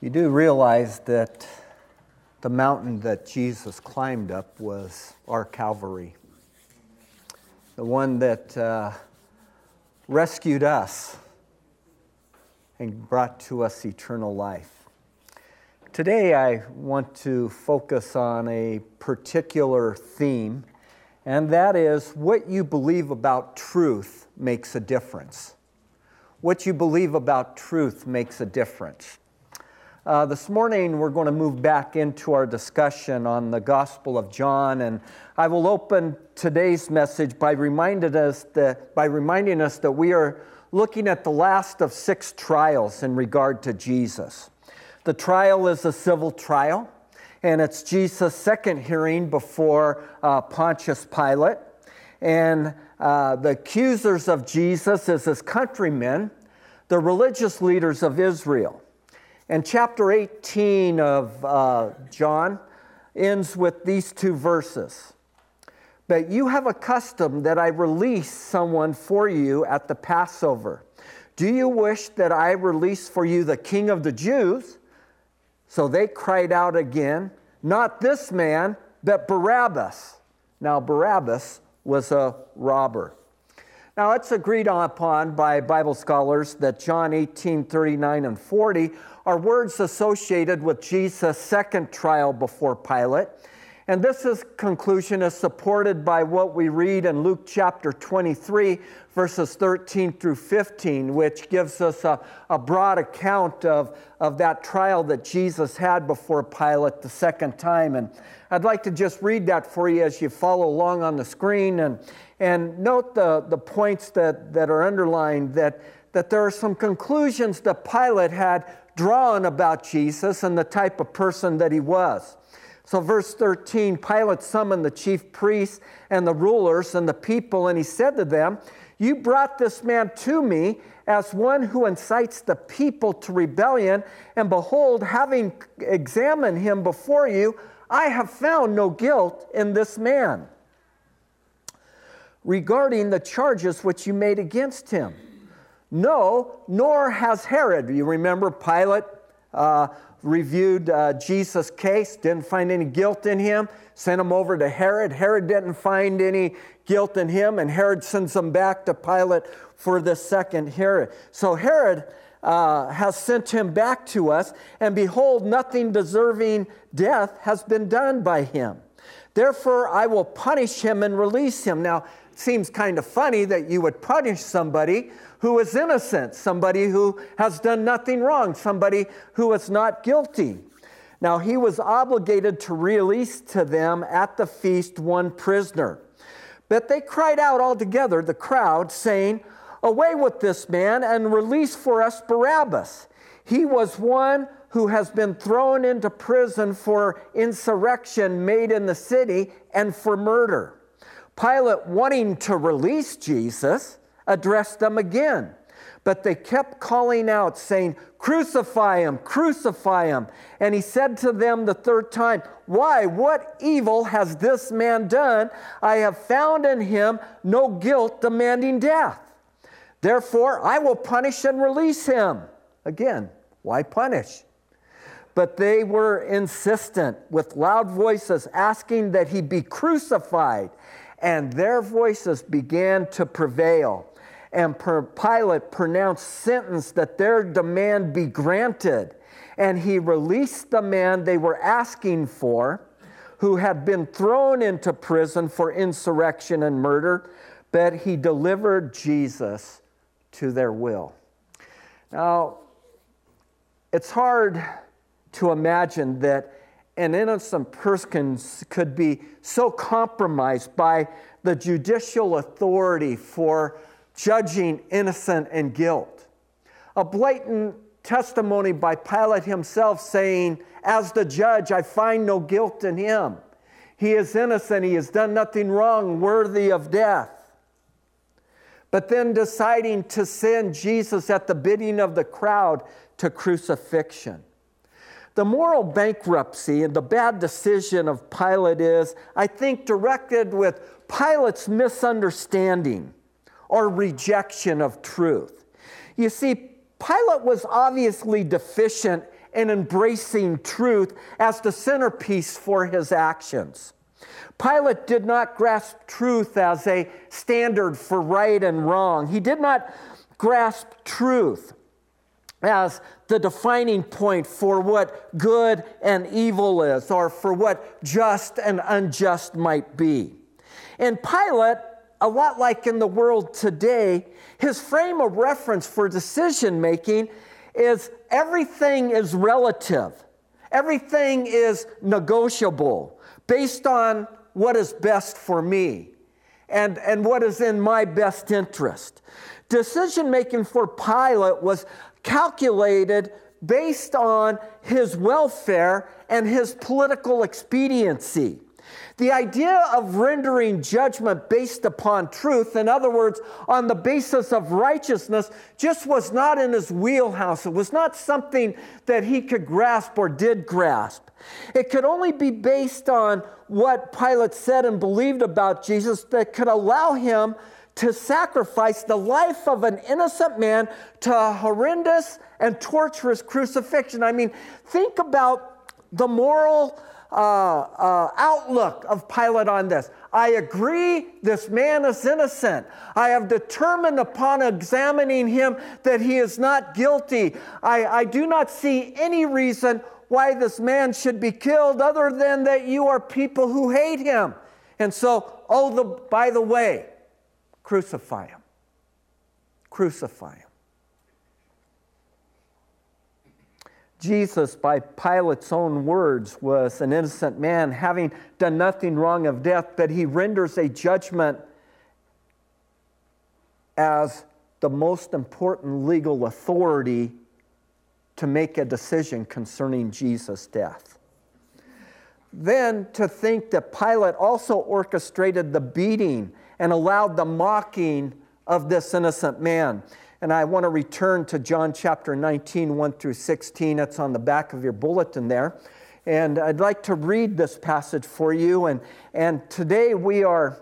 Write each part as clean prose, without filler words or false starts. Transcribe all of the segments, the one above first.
You do realize that the mountain that Jesus climbed up was our Calvary, the one that rescued us and brought to us eternal life. Today I want to focus on a particular theme, and that is what you believe about truth makes a difference. What you believe about truth makes a difference. This morning we're going to move back into our discussion on the Gospel of John, and I will open today's message by reminding us that we are looking at the last of 6 trials in regard to Jesus. The trial is a civil trial, and it's Jesus' second hearing before Pontius Pilate. And the accusers of Jesus is his countrymen, the religious leaders of Israel. And chapter 18 of John ends with these 2 verses. But you have a custom that I release someone for you at the Passover. Do you wish that I release for you the King of the Jews? So they cried out again, not this man, but Barabbas. Now Barabbas was a robber. Now it's agreed upon by Bible scholars that John 18:39 and 40 are words associated with Jesus' second trial before Pilate. And this conclusion is supported by what we read in Luke chapter 23, verses 13 through 15, which gives us a broad account of that trial that Jesus had before Pilate the second time. And I'd like to just read that for you as you follow along on the screen, and note the points that are underlined, that there are some conclusions that Pilate had drawn about Jesus and the type of person that he was. So verse 13, Pilate summoned the chief priests and the rulers and the people, and he said to them, you brought this man to me as one who incites the people to rebellion, and behold, having examined him before you, I have found no guilt in this man regarding the charges which you made against him. No, nor has Herod. You remember Pilate reviewed Jesus' case, didn't find any guilt in him, sent him over to Herod. Herod didn't find any guilt in him, and Herod sends him back to Pilate for the second hearing. So Herod has sent him back to us, and behold, nothing deserving death has been done by him. Therefore, I will punish him and release him. Now, it seems kind of funny that you would punish somebody who is innocent, somebody who has done nothing wrong, somebody who is not guilty. Now, he was obligated to release to them at the feast one prisoner. But they cried out all together, the crowd, saying, away with this man and release for us Barabbas. He was one who has been thrown into prison for insurrection made in the city and for murder. Pilate, wanting to release Jesus, addressed them again. But they kept calling out, saying, crucify him, crucify him. And he said to them the third time, why, what evil has this man done? I have found in him no guilt demanding death. Therefore, I will punish and release him. Again, why punish? But they were insistent with loud voices, asking that he be crucified. And their voices began to prevail. And Pilate pronounced sentence that their demand be granted. And he released the man they were asking for, who had been thrown into prison for insurrection and murder, but he delivered Jesus to their will. Now, it's hard to imagine that an innocent person could be so compromised by the judicial authority for judging innocent and guilt. A blatant testimony by Pilate himself saying, as the judge, I find no guilt in him. He is innocent, he has done nothing wrong, worthy of death. But then deciding to send Jesus at the bidding of the crowd to crucifixion. The moral bankruptcy and the bad decision of Pilate is, I think, directed with Pilate's misunderstanding or rejection of truth. You see, Pilate was obviously deficient and embracing truth as the centerpiece for his actions. Pilate did not grasp truth as a standard for right and wrong. He did not grasp truth as the defining point for what good and evil is, or for what just and unjust might be. And Pilate, a lot like in the world today, his frame of reference for decision making is everything is relative. Everything is negotiable based on what is best for me and what is in my best interest. Decision making for Pilate was calculated based on his welfare and his political expediency. The idea of rendering judgment based upon truth, in other words, on the basis of righteousness, just was not in his wheelhouse. It was not something that he could grasp or did grasp. It could only be based on what Pilate said and believed about Jesus that could allow him to sacrifice the life of an innocent man to a horrendous and torturous crucifixion. I mean, think about the moral outlook of Pilate on this. I agree, this man is innocent. I have determined upon examining him that he is not guilty. I do not see any reason why this man should be killed other than that you are people who hate him. And so, by the way, crucify him. Crucify him. Jesus, by Pilate's own words, was an innocent man, having done nothing wrong of death, but he renders a judgment as the most important legal authority to make a decision concerning Jesus' death. Then to think that Pilate also orchestrated the beating and allowed the mocking of this innocent man. And I want to return to John chapter 19, 1 through 16. It's on the back of your bulletin there. And I'd like to read this passage for you. And today we are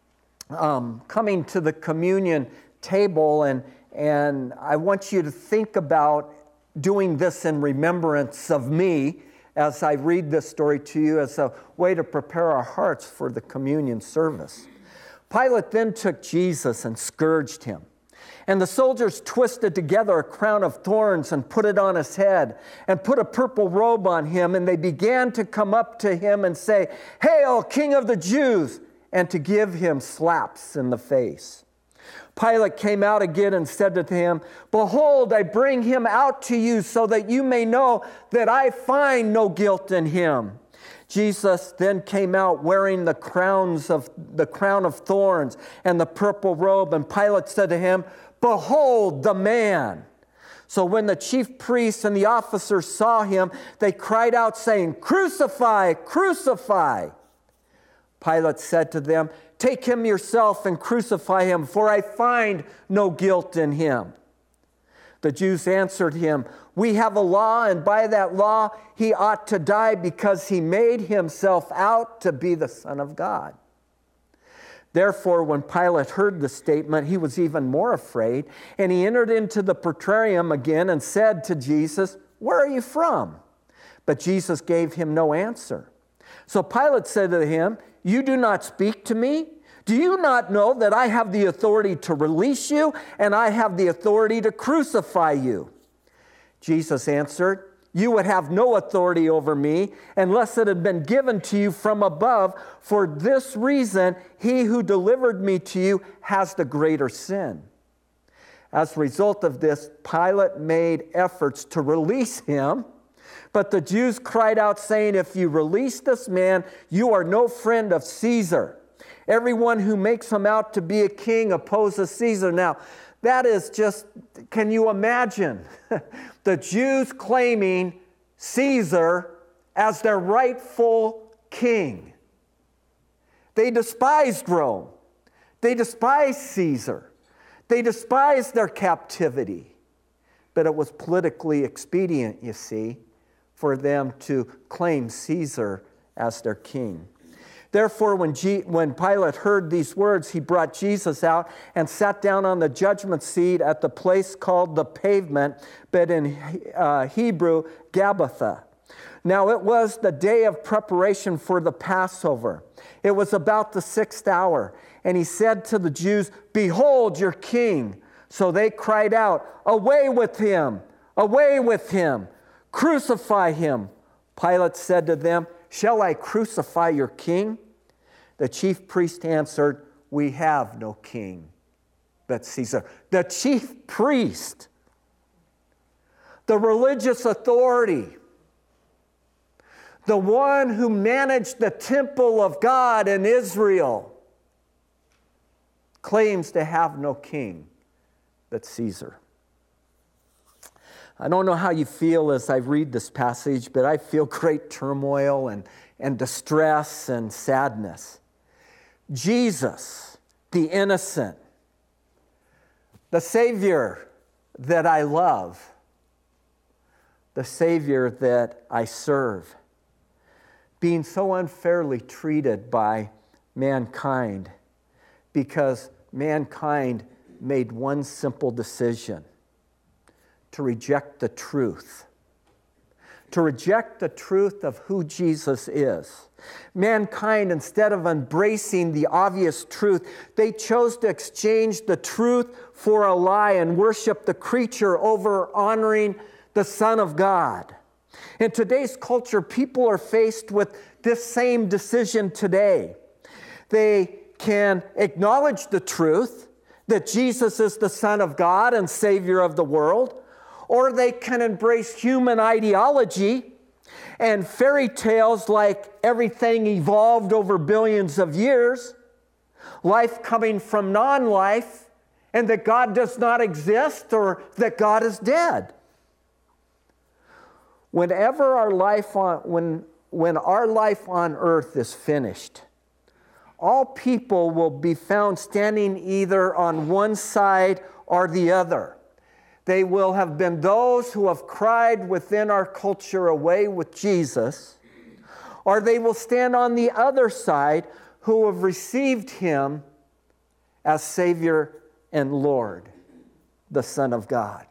coming to the communion table. And I want you to think about doing this in remembrance of me as I read this story to you as a way to prepare our hearts for the communion service. Pilate then took Jesus and scourged him. And the soldiers twisted together a crown of thorns and put it on his head and put a purple robe on him. And they began to come up to him and say, "Hail, King of the Jews!" and to give him slaps in the face. Pilate came out again and said to him, "Behold, I bring him out to you so that you may know that I find no guilt in him." Jesus then came out wearing the crown of thorns and the purple robe. And Pilate said to him, "Behold the man." So when the chief priests and the officers saw him, they cried out, saying, "Crucify, crucify." Pilate said to them, "Take him yourself and crucify him, for I find no guilt in him." The Jews answered him, "We have a law, and by that law he ought to die because he made himself out to be the Son of God." Therefore, when Pilate heard the statement, he was even more afraid, and he entered into the praetorium again and said to Jesus, "Where are you from?" But Jesus gave him no answer. So Pilate said to him, "You do not speak to me? Do you not know that I have the authority to release you, and I have the authority to crucify you?" Jesus answered, "You would have no authority over me unless it had been given to you from above. For this reason, he who delivered me to you has the greater sin." As a result of this, Pilate made efforts to release him. But the Jews cried out, saying, "If you release this man, you are no friend of Caesar. Everyone who makes him out to be a king opposes Caesar." Now, that is just, can you imagine the Jews claiming Caesar as their rightful king? They despised Rome. They despised Caesar. They despised their captivity. But it was politically expedient, you see, for them to claim Caesar as their king. Therefore, when Pilate heard these words, he brought Jesus out and sat down on the judgment seat at the place called the Pavement, but in Hebrew, Gabbatha. Now it was the day of preparation for the Passover. It was about the 6th hour. And he said to the Jews, "Behold your king." So they cried out, "Away with him! Away with him! Crucify him!" Pilate said to them, "Shall I crucify your king?" The chief priest answered, "We have no king but Caesar." The chief priest, the religious authority, the one who managed the temple of God in Israel, claims to have no king but Caesar. I don't know how you feel as I read this passage, but I feel great turmoil and distress and sadness. Jesus, the innocent, the Savior that I love, the Savior that I serve, being so unfairly treated by mankind because mankind made one simple decision: to reject the truth. To reject the truth of who Jesus is. Mankind, instead of embracing the obvious truth, they chose to exchange the truth for a lie and worship the creature over honoring the Son of God. In today's culture, people are faced with this same decision today. They can acknowledge the truth that Jesus is the Son of God and Savior of the world, or they can embrace human ideology and fairy tales like everything evolved over billions of years, life coming from non-life, and that God does not exist or that God is dead. When our life on earth is finished, all people will be found standing either on one side or the other. They will have been those who have cried within our culture, "Away with Jesus," or they will stand on the other side who have received him as Savior and Lord, the Son of God.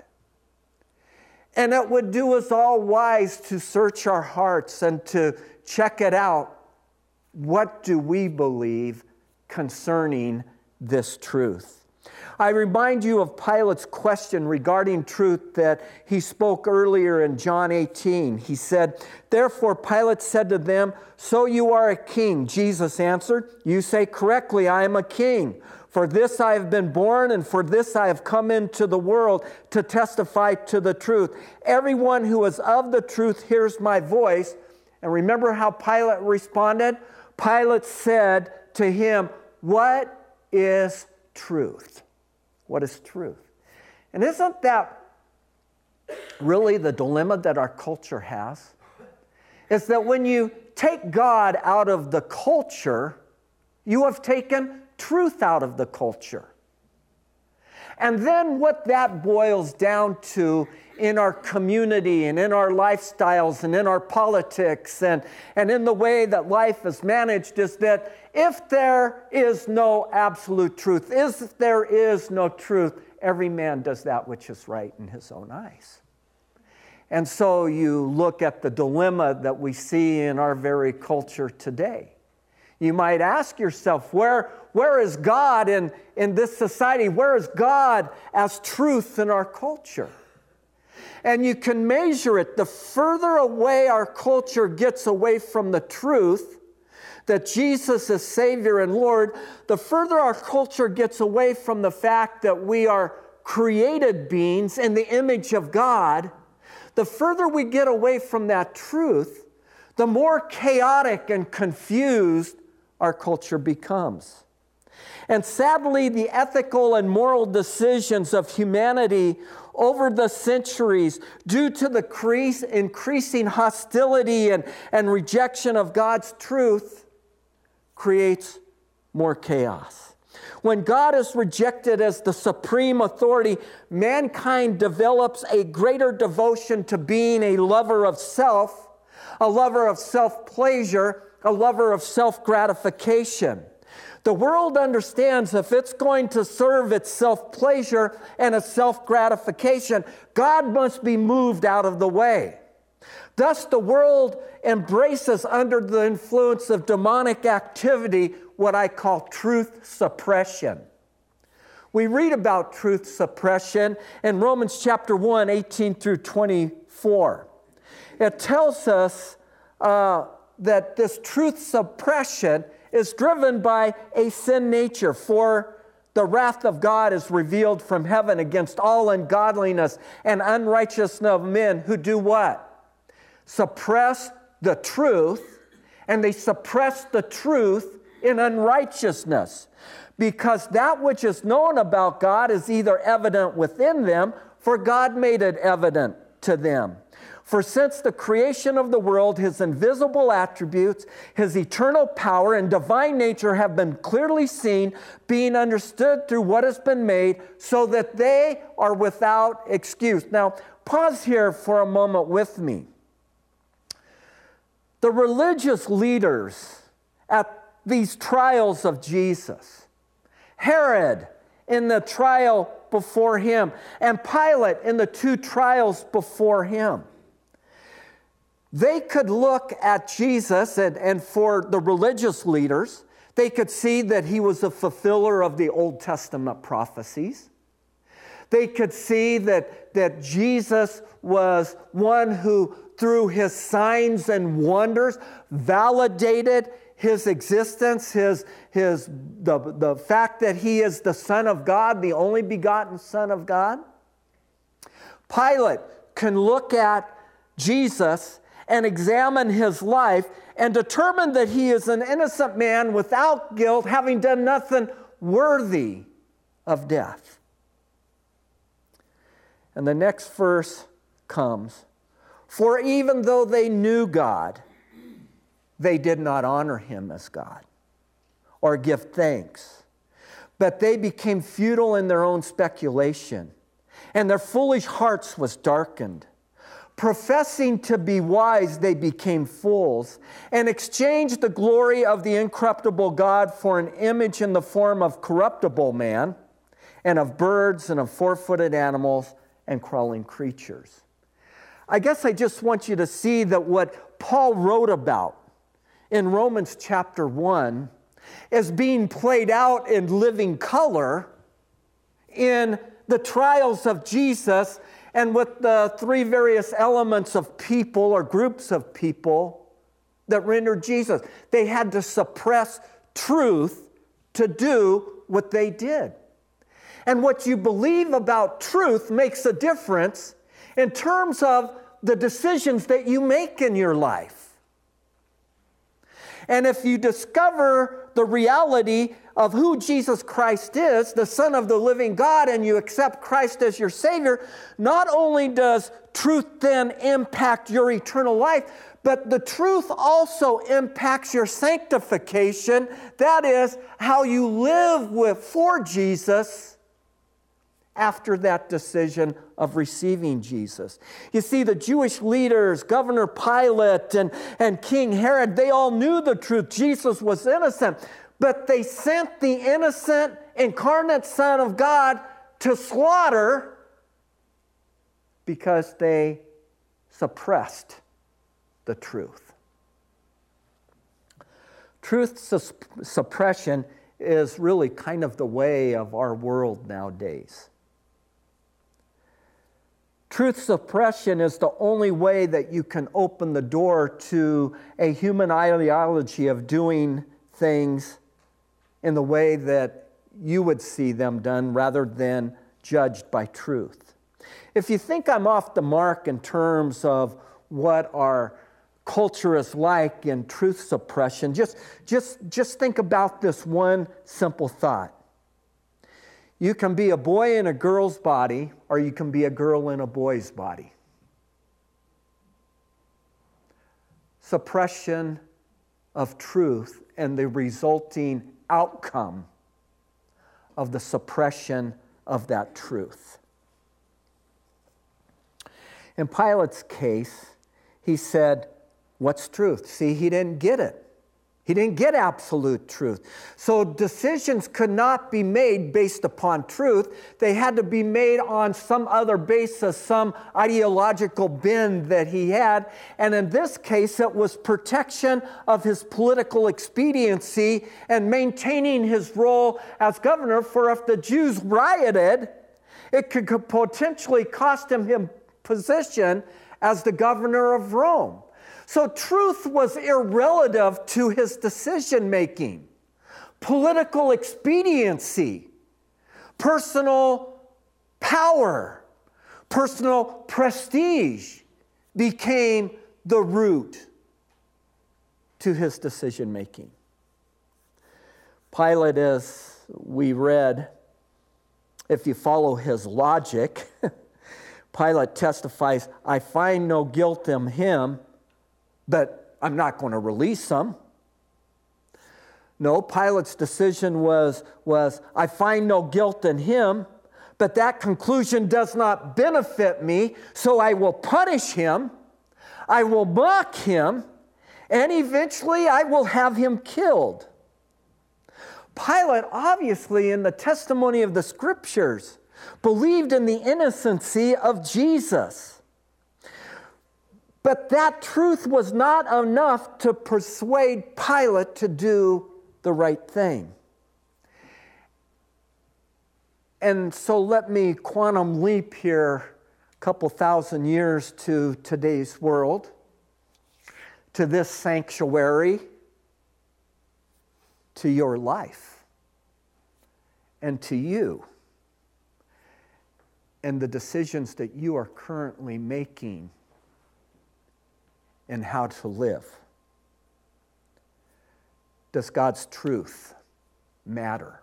And it would do us all wise to search our hearts and to check it out. What do we believe concerning this truth? I remind you of Pilate's question regarding truth that he spoke earlier in John 18. He said, "Therefore Pilate said to them, 'So you are a king?' Jesus answered, 'You say correctly, I am a king. For this I have been born, and for this I have come into the world, to testify to the truth. Everyone who is of the truth hears my voice.'" And remember how Pilate responded? Pilate said to him, "What is truth?" What is truth? And isn't that really the dilemma that our culture has? Is that when you take God out of the culture, you have taken truth out of the culture. And then what that boils down to in our community and in our lifestyles and in our politics and in the way that life is managed is that if there is no absolute truth, if there is no truth, every man does that which is right in his own eyes. And so you look at the dilemma that we see in our very culture today. You might ask yourself, where is God in this society? Where is God as truth in our culture? And you can measure it. The further away our culture gets away from the truth, that Jesus is Savior and Lord, the further our culture gets away from the fact that we are created beings in the image of God, the further we get away from that truth, the more chaotic and confused our culture becomes. And sadly, the ethical and moral decisions of humanity over the centuries, due to the increasing hostility and rejection of God's truth, creates more chaos. When God is rejected as the supreme authority, mankind develops a greater devotion to being a lover of self-pleasure, a lover of self-gratification. The world understands if it's going to serve its self-pleasure and its self-gratification, God must be moved out of the way. Thus, the world embraces under the influence of demonic activity what I call truth suppression. We read about truth suppression in Romans chapter 1, 18 through 24. It tells us that this truth suppression is driven by a sin nature, for the wrath of God is revealed from heaven against all ungodliness and unrighteousness of men who do what? Suppress the truth, and they suppress the truth in unrighteousness, because that which is known about God is either evident within them, for God made it evident to them. For since the creation of the world, his invisible attributes, his eternal power and divine nature have been clearly seen, being understood through what has been made, so that they are without excuse. Now, pause here for a moment with me. The religious leaders at these trials of Jesus, Herod in the trial before him, and Pilate in the two trials before him, they could look at Jesus, and for the religious leaders, they could see that he was a fulfiller of the Old Testament prophecies. They could see that Jesus was one who, through his signs and wonders, validated his existence, the fact that he is the Son of God, the only begotten Son of God. Pilate can look at Jesus and examine his life and determine that he is an innocent man without guilt, having done nothing worthy of death. And the next verse comes, for even though they knew God, they did not honor him as God or give thanks, but they became futile in their own speculation, and their foolish hearts was darkened. Professing to be wise, they became fools and exchanged the glory of the incorruptible God for an image in the form of corruptible man and of birds and of four-footed animals and crawling creatures. I guess I just want you to see that what Paul wrote about in Romans chapter 1 is being played out in living color in the trials of Jesus, and with the three various elements of people or groups of people that rendered Jesus. They had to suppress truth to do what they did. And what you believe about truth makes a difference in terms of the decisions that you make in your life. And if you discover the reality of who Jesus Christ is, the Son of the living God, and you accept Christ as your Savior, not only does truth then impact your eternal life, but the truth also impacts your sanctification. That is, how you live for Jesus after that decision of receiving Jesus. You see, the Jewish leaders, Governor Pilate and King Herod, they all knew the truth. Jesus was innocent. But they sent the innocent, incarnate Son of God to slaughter because they suppressed the truth. Truth suppression is really kind of the way of our world nowadays. Truth suppression is the only way that you can open the door to a human ideology of doing things in the way that you would see them done rather than judged by truth. If you think I'm off the mark in terms of what our culture is like in truth suppression, just think about this one simple thought. You can be a boy in a girl's body, or you can be a girl in a boy's body. Suppression of truth and the resulting outcome of the suppression of that truth. In Pilate's case, he said, "What's truth?" See, he didn't get it. He didn't get absolute truth. So decisions could not be made based upon truth. They had to be made on some other basis, some ideological bend that he had. And in this case, it was protection of his political expediency and maintaining his role as governor. For if the Jews rioted, it could potentially cost him his position as the governor of Rome. So truth was irrelative to his decision-making. Political expediency, personal power, personal prestige became the root to his decision-making. Pilate, as we read, if you follow his logic, Pilate testifies, I find no guilt in him, but I'm not going to release him. No, Pilate's decision was, I find no guilt in him, but that conclusion does not benefit me, so I will punish him, I will mock him, and eventually I will have him killed. Pilate, obviously, in the testimony of the Scriptures, believed in the innocency of Jesus. But that truth was not enough to persuade Pilate to do the right thing. And so let me quantum leap here a couple thousand years to today's world, to this sanctuary, to your life, and to you, and the decisions that you are currently making and how to live. Does God's truth matter?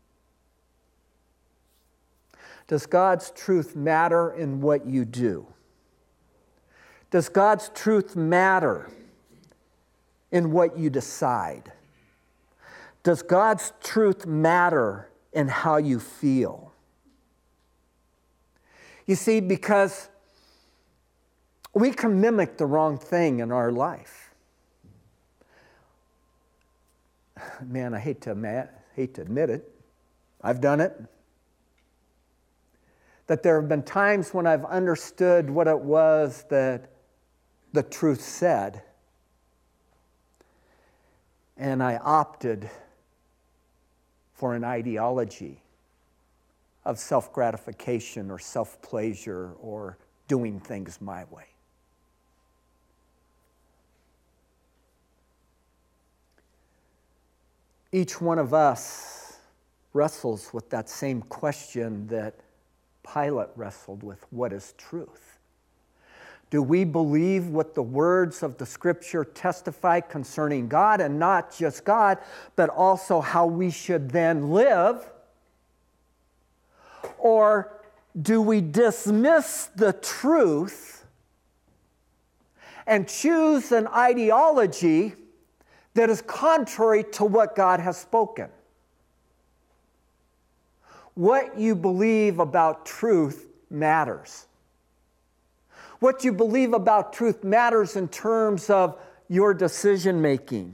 Does God's truth matter in what you do? Does God's truth matter in what you decide? Does God's truth matter in how you feel? You see, because we can mimic the wrong thing in our life. Man, I hate to admit it. I've done it. That there have been times when I've understood what it was that the truth said, and I opted for an ideology of self-gratification or self-pleasure or doing things my way. Each one of us wrestles with that same question that Pilate wrestled with: what is truth? Do we believe what the words of the Scripture testify concerning God, and not just God, but also how we should then live? Or do we dismiss the truth and choose an ideology that is contrary to what God has spoken? What you believe about truth matters. What you believe about truth matters in terms of your decision making.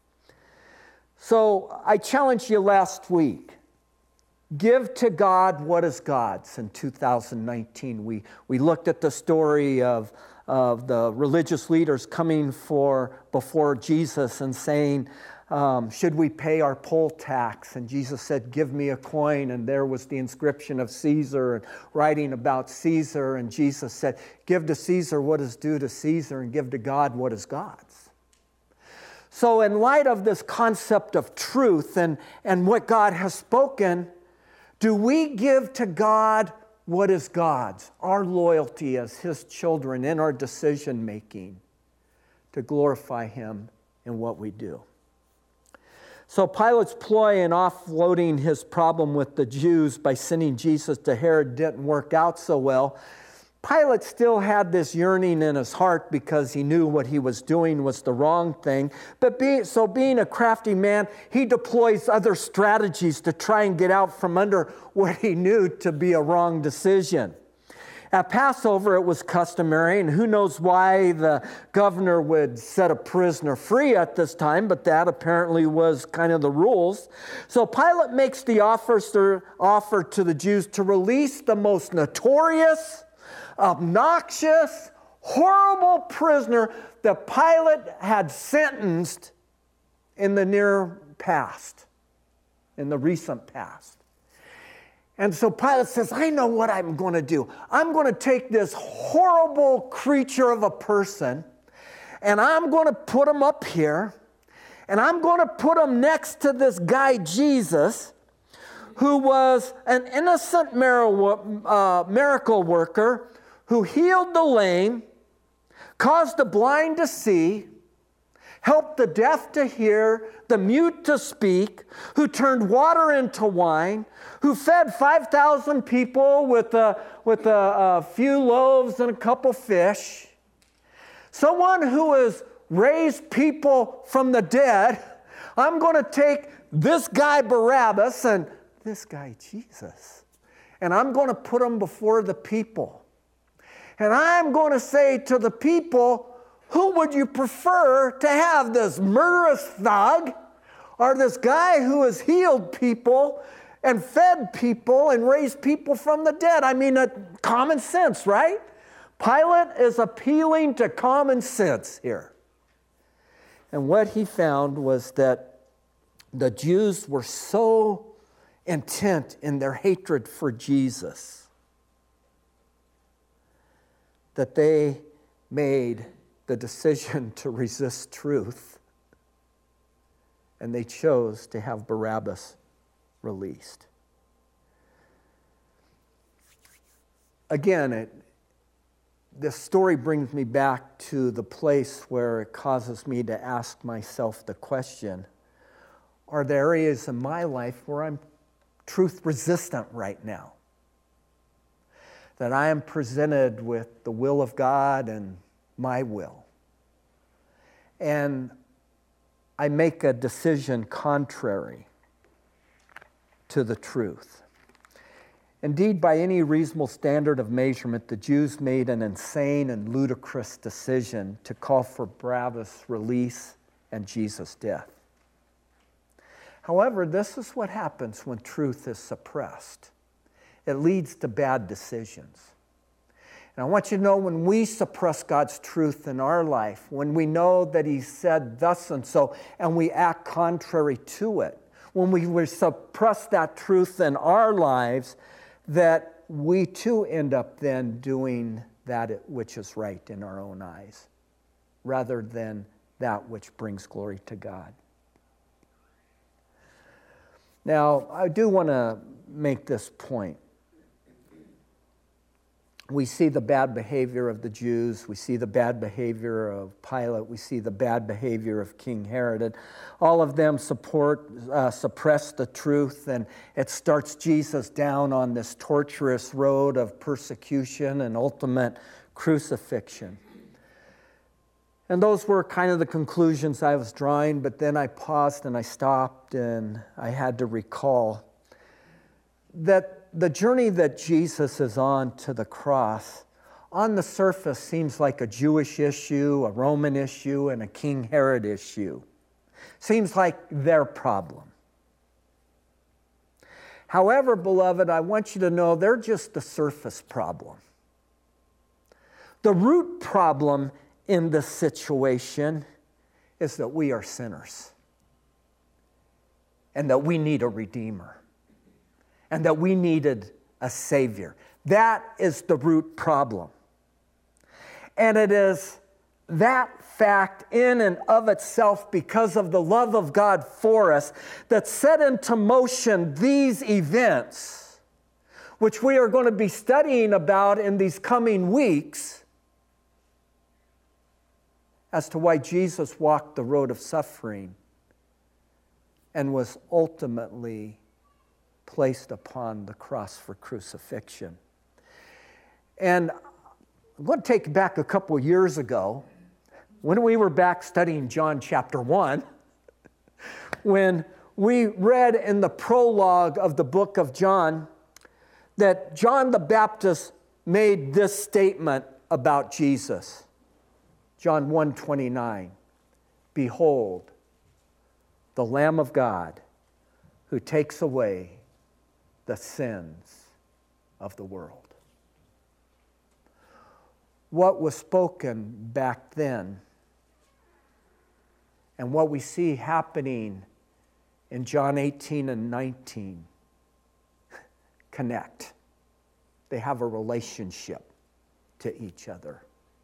So I challenged you last week. Give to God what is God's. In 2019, we looked at the story of the religious leaders coming before Jesus and saying, should we pay our poll tax? And Jesus said, give me a coin. And there was the inscription of Caesar and writing about Caesar. And Jesus said, give to Caesar what is due to Caesar and give to God what is God's. So in light of this concept of truth and what God has spoken, do we give to God what is God's? Our loyalty as His children in our decision making to glorify Him in what we do. So Pilate's ploy in offloading his problem with the Jews by sending Jesus to Herod didn't work out so well. Pilate still had this yearning in his heart because he knew what he was doing was the wrong thing. But being a crafty man, he deploys other strategies to try and get out from under what he knew to be a wrong decision. At Passover, it was customary, and who knows why the governor would set a prisoner free at this time, but that apparently was kind of the rules. So Pilate makes the offer to the Jews to release the most notorious, obnoxious, horrible prisoner that Pilate had sentenced in the near past, in the recent past. And so Pilate says, I know what I'm going to do. I'm going to take this horrible creature of a person, and I'm going to put him up here, and I'm going to put him next to this guy Jesus, who was an innocent miracle worker who healed the lame, caused the blind to see, helped the deaf to hear, the mute to speak, who turned water into wine, who fed 5,000 people with a few loaves and a couple fish. Someone who has raised people from the dead. I'm going to take this guy Barabbas and this guy Jesus, and I'm going to put them before the people. And I'm going to say to the people, who would you prefer to have, this murderous thug or this guy who has healed people and fed people and raised people from the dead? I mean, common sense, right? Pilate is appealing to common sense here. And what he found was that the Jews were so intent in their hatred for Jesus that they made the decision to resist truth, and they chose to have Barabbas released. Again, this story brings me back to the place where it causes me to ask myself the question, are there areas in my life where I'm truth resistant right now? That I am presented with the will of God and my will, and I make a decision contrary to the truth. Indeed, by any reasonable standard of measurement, the Jews made an insane and ludicrous decision to call for Barabbas' release and Jesus' death. However, this is what happens when truth is suppressed. It leads to bad decisions. And I want you to know, when we suppress God's truth in our life, when we know that He said thus and so, and we act contrary to it, when we suppress that truth in our lives, that we too end up then doing that which is right in our own eyes, rather than that which brings glory to God. Now, I do want to make this point. We see the bad behavior of the Jews. We see the bad behavior of Pilate. We see the bad behavior of King Herod. And all of them suppress the truth, and it starts Jesus down on this torturous road of persecution and ultimate crucifixion. And those were kind of the conclusions I was drawing, but then I paused and I stopped and I had to recall that the journey that Jesus is on to the cross, on the surface, seems like a Jewish issue, a Roman issue, and a King Herod issue. Seems like their problem. However, beloved, I want you to know they're just the surface problem. The root problem in this situation is that we are sinners and that we need a Redeemer, and that we needed a Savior. That is the root problem. And it is that fact in and of itself, because of the love of God for us, that set into motion these events, which we are going to be studying about in these coming weeks, as to why Jesus walked the road of suffering and was ultimately placed upon the cross for crucifixion. And I'm going to take you back a couple years ago, when we were back studying John chapter 1, when we read in the prologue of the book of John that John the Baptist made this statement about Jesus. John 1:29. Behold, the Lamb of God who takes away the sins of the world. What was spoken back then and what we see happening in John 18 and 19 connect. They have a relationship to each other.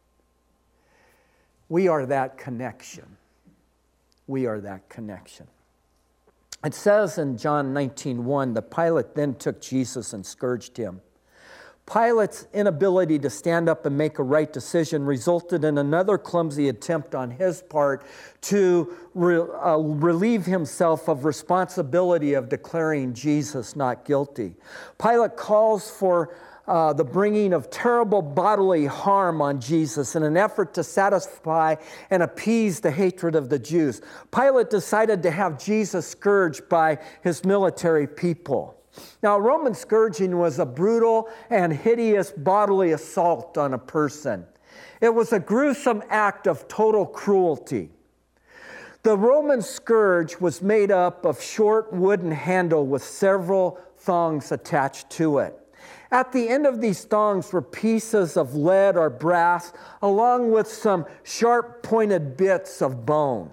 We are that connection. We are that connection. It says in John 19:1 that Pilate then took Jesus and scourged him. Pilate's inability to stand up and make a right decision resulted in another clumsy attempt on his part to relieve himself of responsibility of declaring Jesus not guilty. Pilate calls for the bringing of terrible bodily harm on Jesus in an effort to satisfy and appease the hatred of the Jews. Pilate decided to have Jesus scourged by his military people. Now, Roman scourging was a brutal and hideous bodily assault on a person. It was a gruesome act of total cruelty. The Roman scourge was made up of short wooden handle with several thongs attached to it. At the end of these thongs were pieces of lead or brass, along with some sharp-pointed bits of bone.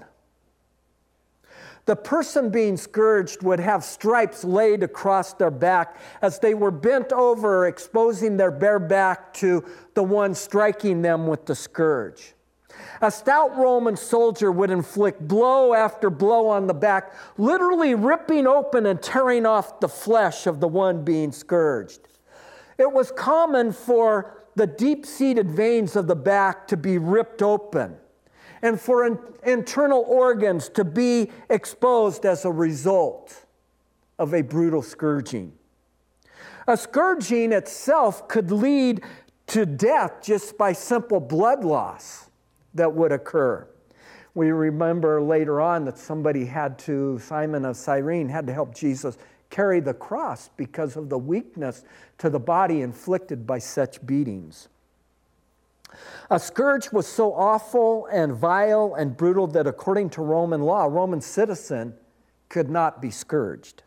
The person being scourged would have stripes laid across their back as they were bent over, exposing their bare back to the one striking them with the scourge. A stout Roman soldier would inflict blow after blow on the back, literally ripping open and tearing off the flesh of the one being scourged. It was common for the deep-seated veins of the back to be ripped open and for internal organs to be exposed as a result of a brutal scourging. A scourging itself could lead to death just by simple blood loss that would occur. We remember later on that Simon of Cyrene had to help Jesus carry the cross because of the weakness to the body inflicted by such beatings. A scourge was so awful and vile and brutal that according to Roman law, a Roman citizen could not be scourged.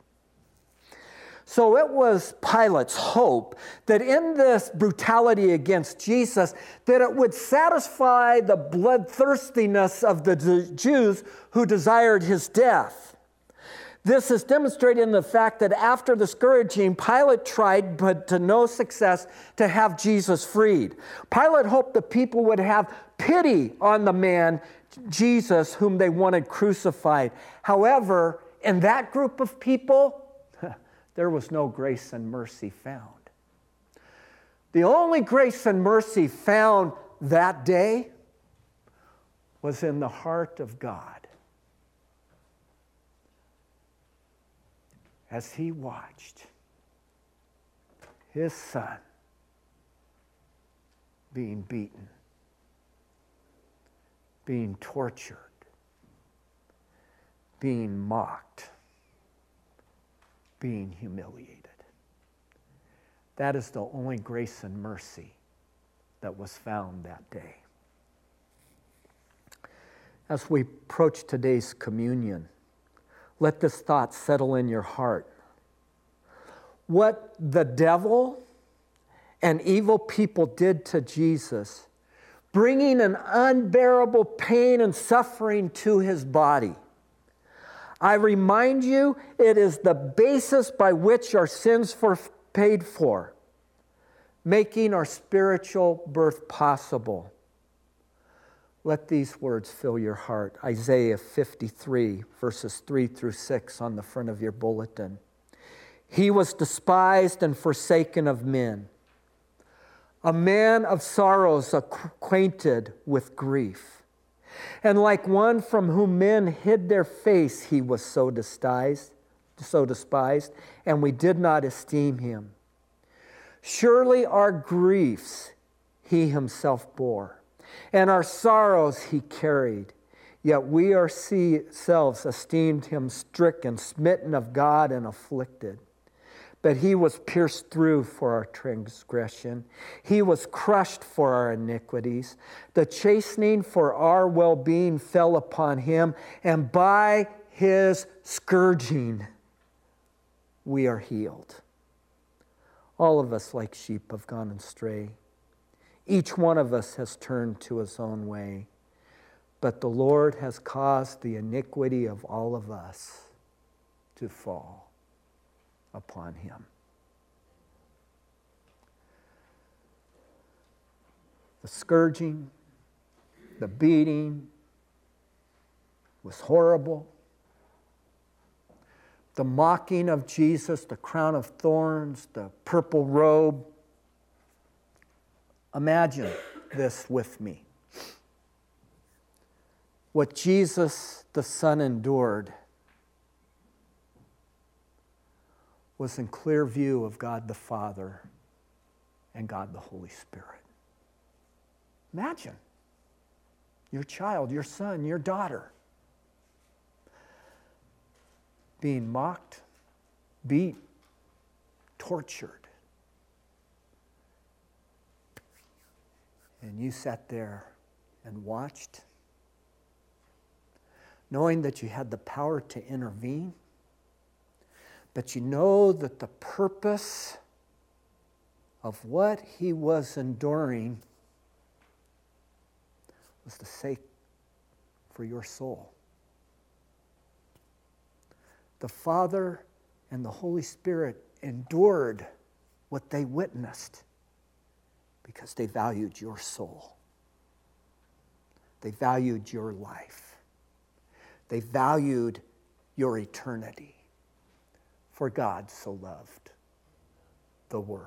So it was Pilate's hope that in this brutality against Jesus, that it would satisfy the bloodthirstiness of the Jews who desired his death. This is demonstrated in the fact that after the scourging, Pilate tried, but to no success, to have Jesus freed. Pilate hoped the people would have pity on the man, Jesus, whom they wanted crucified. However, in that group of people, there was no grace and mercy found. The only grace and mercy found that day was in the heart of God, as he watched his son being beaten, being tortured, being mocked, being humiliated. That is the only grace and mercy that was found that day. As we approach today's communion, let this thought settle in your heart. What the devil and evil people did to Jesus, bringing an unbearable pain and suffering to his body. I remind you, it is the basis by which our sins were paid for, making our spiritual birth possible. Let these words fill your heart. Isaiah 53, verses 3 through 6 on the front of your bulletin. He was despised and forsaken of men, a man of sorrows, acquainted with grief. And like one from whom men hid their face, he was so despised, and we did not esteem him. Surely our griefs he himself bore, and our sorrows he carried. Yet we ourselves esteemed him stricken, smitten of God, and afflicted. But he was pierced through for our transgression. He was crushed for our iniquities. The chastening for our well-being fell upon him, and by his scourging we are healed. All of us, like sheep, have gone astray. Each one of us has turned to his own way. But the Lord has caused the iniquity of all of us to fall upon him. The scourging, the beating was horrible. The mocking of Jesus, the crown of thorns, the purple robe. Imagine this with me. What Jesus the Son endured was in clear view of God the Father and God the Holy Spirit. Imagine your child, your son, your daughter being mocked, beat, tortured. And you sat there and watched, knowing that you had the power to intervene, but you know that the purpose of what he was enduring was the sake for your soul. The Father and the Holy Spirit endured what they witnessed because they valued your soul. They valued your life. They valued your eternity. For God so loved the world.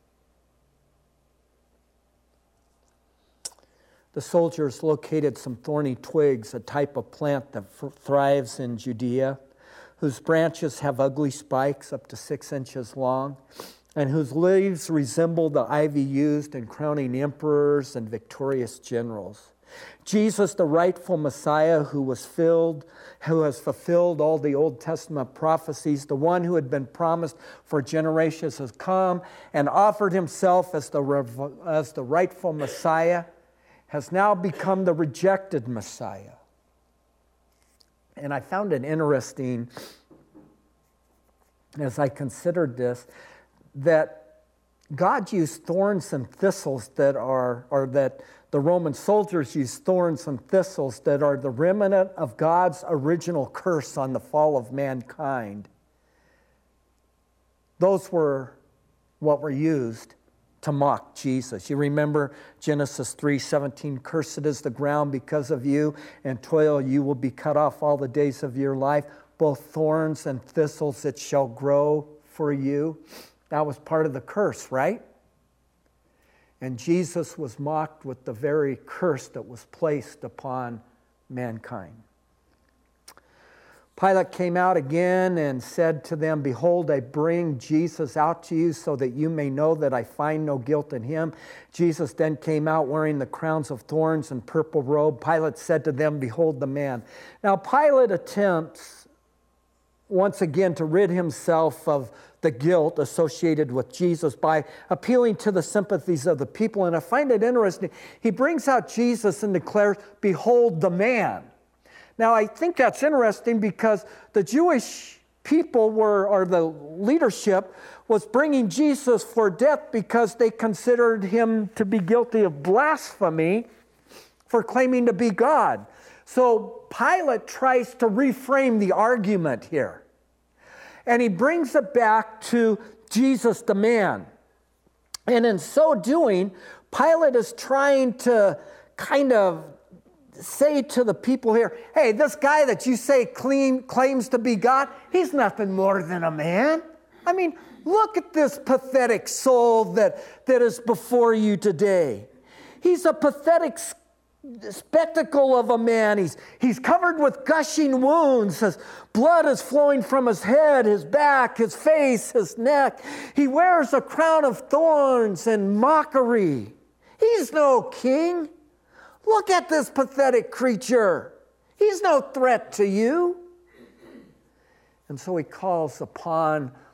The soldiers located some thorny twigs, a type of plant that thrives in Judea, whose branches have ugly spikes up to 6 inches long, and whose leaves resemble the ivy used in crowning emperors and victorious generals. Jesus, the rightful Messiah who has fulfilled all the Old Testament prophecies, the one who had been promised for generations, has come and offered himself as the rightful Messiah, has now become the rejected Messiah. And I found it interesting as I considered this, that God used thorns and thistles that the Roman soldiers used thorns and thistles that are the remnant of God's original curse on the fall of mankind. Those were what were used to mock Jesus. You remember Genesis 3:17, "Cursed is the ground because of you, and toil you will be cut off all the days of your life. Both thorns and thistles it shall grow for you." That was part of the curse, right? And Jesus was mocked with the very curse that was placed upon mankind. Pilate came out again and said to them, "Behold, I bring Jesus out to you so that you may know that I find no guilt in him." Jesus then came out wearing the crowns of thorns and purple robe. Pilate said to them, "Behold the man." Now Pilate attempts once again to rid himself of the guilt associated with Jesus by appealing to the sympathies of the people. And I find it interesting. He brings out Jesus and declares, "Behold the man." Now, I think that's interesting because the Jewish people or the leadership was bringing Jesus for death because they considered him to be guilty of blasphemy for claiming to be God. So Pilate tries to reframe the argument here. And he brings it back to Jesus the man. And in so doing, Pilate is trying to kind of say to the people here, hey, this guy that you say claims to be God, he's nothing more than a man. I mean, look at this pathetic soul that is before you today. He's a pathetic spectacle of a man. He's covered with gushing wounds. His blood is flowing from his head, his back, his face, his neck. He wears a crown of thorns and mockery. He's no king. Look at this pathetic creature. He's no threat to you. And so he calls upon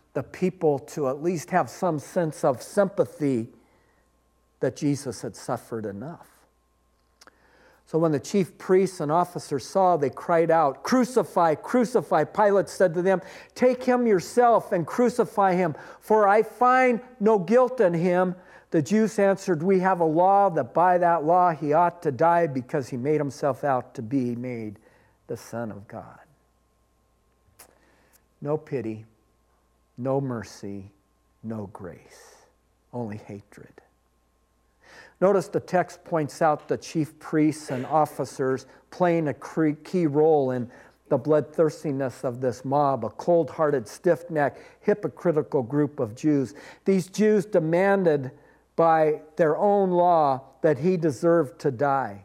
the people to at least have some sense of sympathy that Jesus had suffered enough. So when the chief priests and officers saw, they cried out, "Crucify, crucify." Pilate said to them, "Take him yourself and crucify him, for I find no guilt in him." The Jews answered, "We have a law that by that law he ought to die because he made himself out to be made the Son of God." No pity, no mercy, no grace, only hatred. Notice the text points out the chief priests and officers playing a key role in the bloodthirstiness of this mob, a cold-hearted, stiff-necked, hypocritical group of Jews. These Jews demanded by their own law that he deserved to die.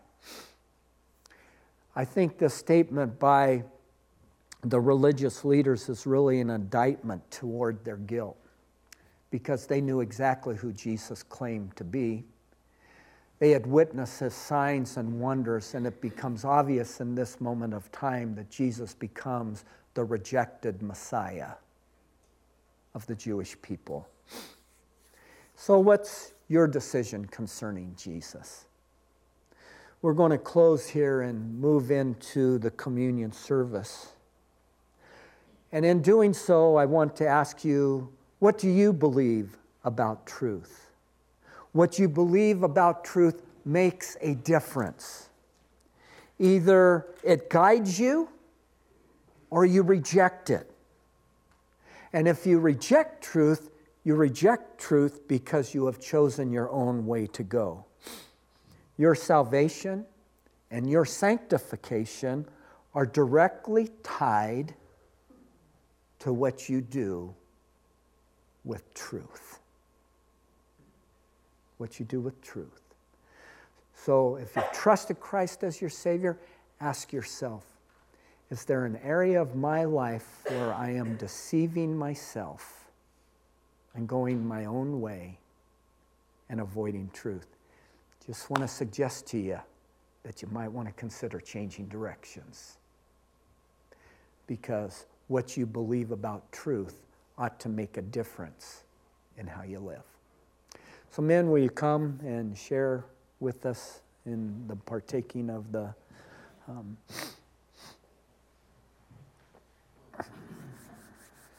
I think this statement by the religious leaders is really an indictment toward their guilt, because they knew exactly who Jesus claimed to be. They had witnessed his signs and wonders, and it becomes obvious in this moment of time that Jesus becomes the rejected Messiah of the Jewish people. So what's your decision concerning Jesus? We're going to close here and move into the communion service. And in doing so, I want to ask you, what do you believe about truth? What you believe about truth makes a difference. Either it guides you or you reject it. And if you reject truth because you have chosen your own way to go. Your salvation and your sanctification are directly tied to what you do with truth. What you do with truth. So if you've trusted Christ as your Savior, ask yourself, is there an area of my life where I am deceiving myself and going my own way and avoiding truth? Just want to suggest to you that you might want to consider changing directions, because what you believe about truth ought to make a difference in how you live. So men, will you come and share with us in the partaking of the